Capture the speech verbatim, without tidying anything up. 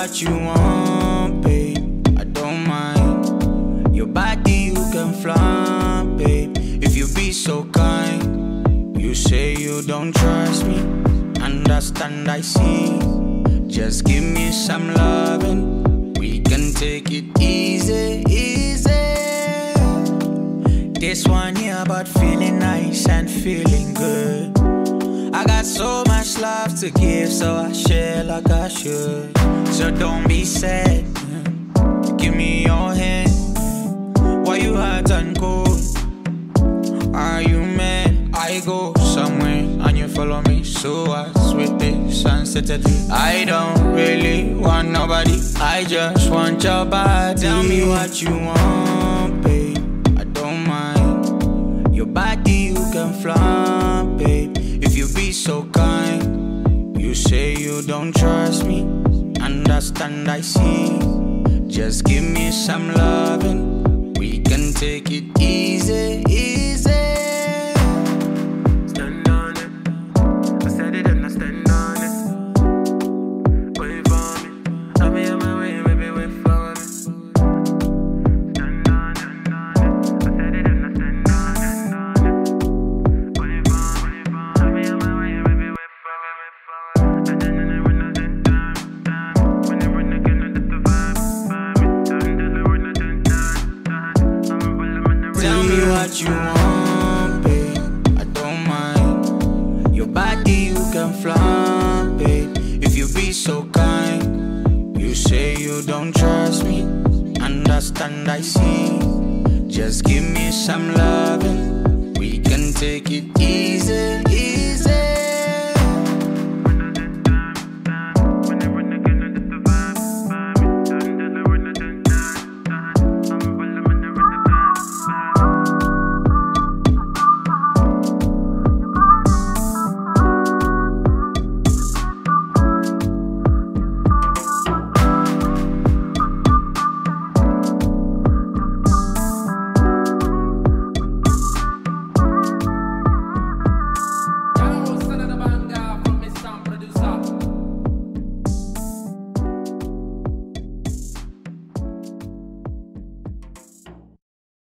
what you want, babe. I don't mind. Your body you can flaunt, babe. If you be so kind. You say you don't trust me. Understand, I see. Just give me some loving. We can take it easy, easy. This one here about feeling nice and feeling good. I got so much love to give, so I share like I should. So don't be sad, give me your hand. Why you hot and cold? Are you mad? I go somewhere and you follow me. So I sweet the sunset. I don't really want nobody, I just want your body. Tell me what you want, babe. I don't mind. Your body you can flaunt, babe. If you be so kind. You say you don't trust me. Understand, I see. Just give me some loving. We can take it easy, easy. Stand on it. I said it and I stand on it. Wait for me. I'll be on my way, baby, wait for me. Stand on it. I said it and I stand on it. Wait for me. I'll be on my way, baby, wait for me, wait for me. And then I run out in time, time. When I run again, I let the vibe, vibe. Turn till I run out in time, time. I'm a bullet, man, I run. Tell me what you want, babe. I don't mind. Your body you can flaunt, babe. If you be so kind. You say you don't trust me. Understand, I see. Just give me some loving. We can take it easy.